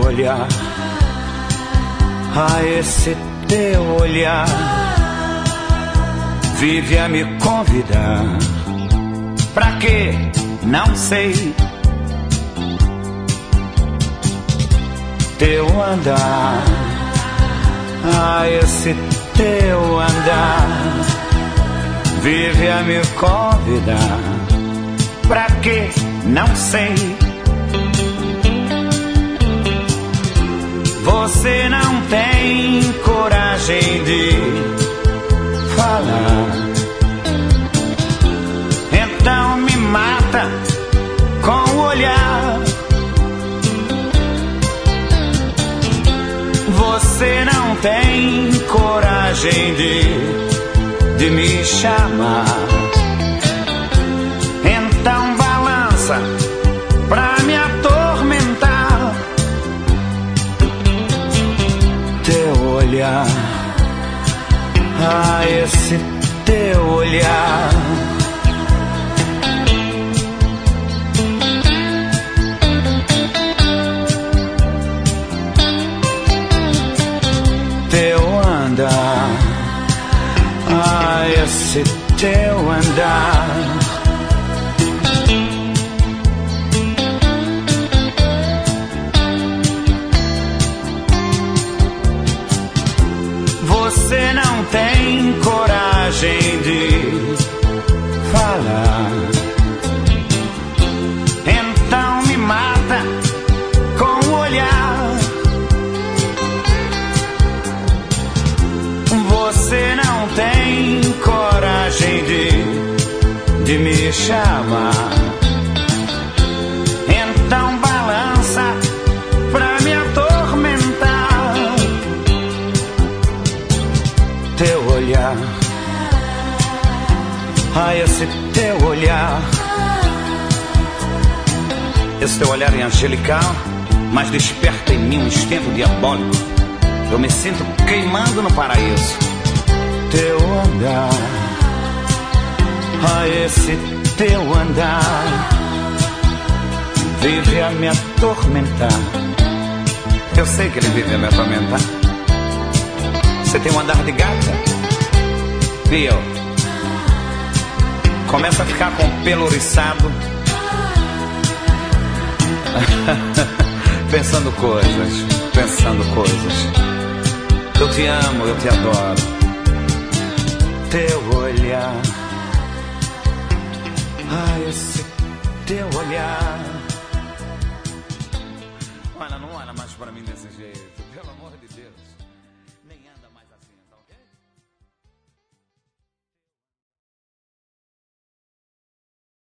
olhar, a esse teu olhar, vive a me convidar. Pra quê? Não sei. Teu andar, a esse teu andar, vive a me convidar. Pra quê? Não sei. Você não tem coragem de falar, então me mata com o olhar. Você não tem coragem de me chamar, então balança pra me atormentar. Teu olhar, ah, esse teu olhar, teu andar, ah, esse teu andar, você não tem coragem de falar, então me mata com o olhar. Você não tem coragem de me chamar, então balança pra me atormentar. Teu olhar, ah, esse teu olhar, esse teu olhar é angelical, mas desperta em mim um instinto diabólico. Eu me sinto queimando no paraíso. Teu andar, ah, esse teu andar, vive a me atormentar. Eu sei que ele vive a me atormentar. Você tem um andar de gata e eu começa a ficar com o pelo oriçado, pensando coisas. Eu te amo, eu te adoro. Teu olhar, ah, esse teu olhar. Olha, não olha mais pra mim desse jeito, pelo amor de Deus.